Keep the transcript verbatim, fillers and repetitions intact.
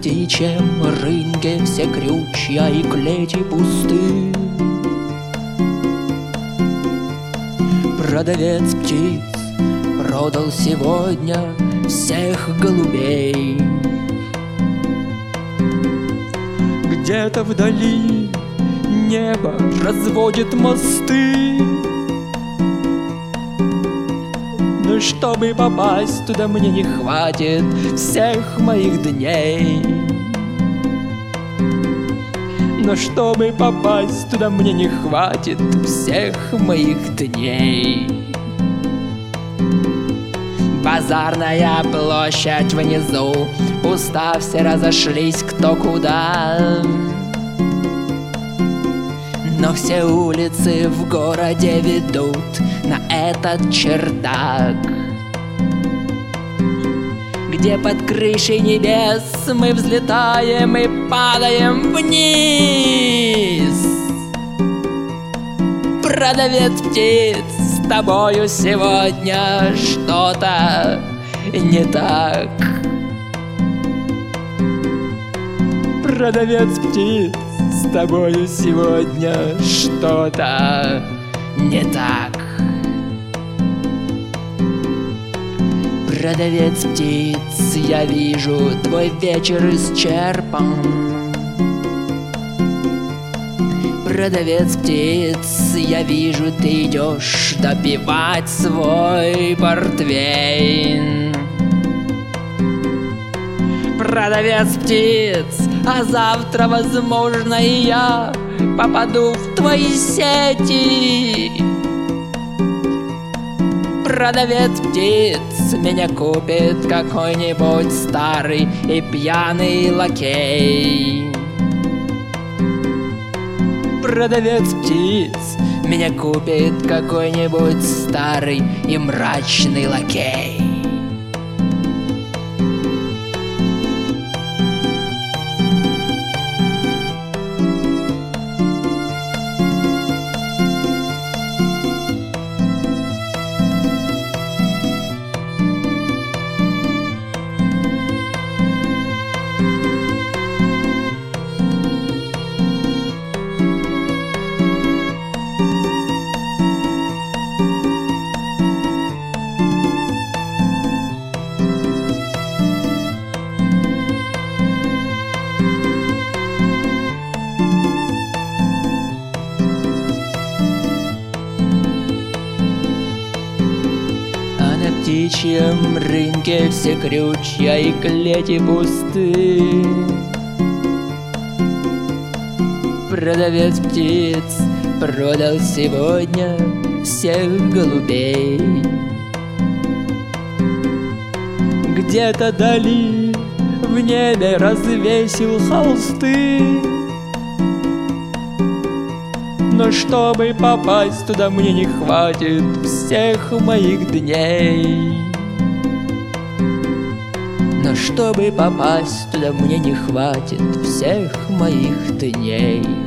птичьем рынке все крючья и клети пусты. Продавец птиц продал сегодня всех голубей. Где-то вдали небо разводит мосты, но чтобы попасть туда, мне не хватит всех моих дней. Но чтобы попасть туда, мне не хватит всех моих дней. Базарная площадь внизу пуста, все разошлись кто куда. Но все улицы в городе ведут на этот чердак, где под крышей небес мы взлетаем и падаем вниз. Продавец птиц, с тобою сегодня что-то не так. Продавец птиц, с тобою сегодня что-то не так. Продавец птиц, я вижу, твой вечер исчерпан. Продавец птиц, я вижу, ты идешь допивать свой портвейн. Продавец птиц, а завтра, возможно, и я попаду в твои сети. Продавец птиц, меня купит какой-нибудь старый и пьяный лакей. Продавец птиц, меня купит какой-нибудь старый и мрачный лакей. На птичьем рынке все крючья и клети пусты. Продавец птиц продал сегодня всех голубей. Где-то дали в небе развесил холсты, но чтобы попасть туда, мне не хватит всех моих дней. Но чтобы попасть туда, мне не хватит всех моих дней.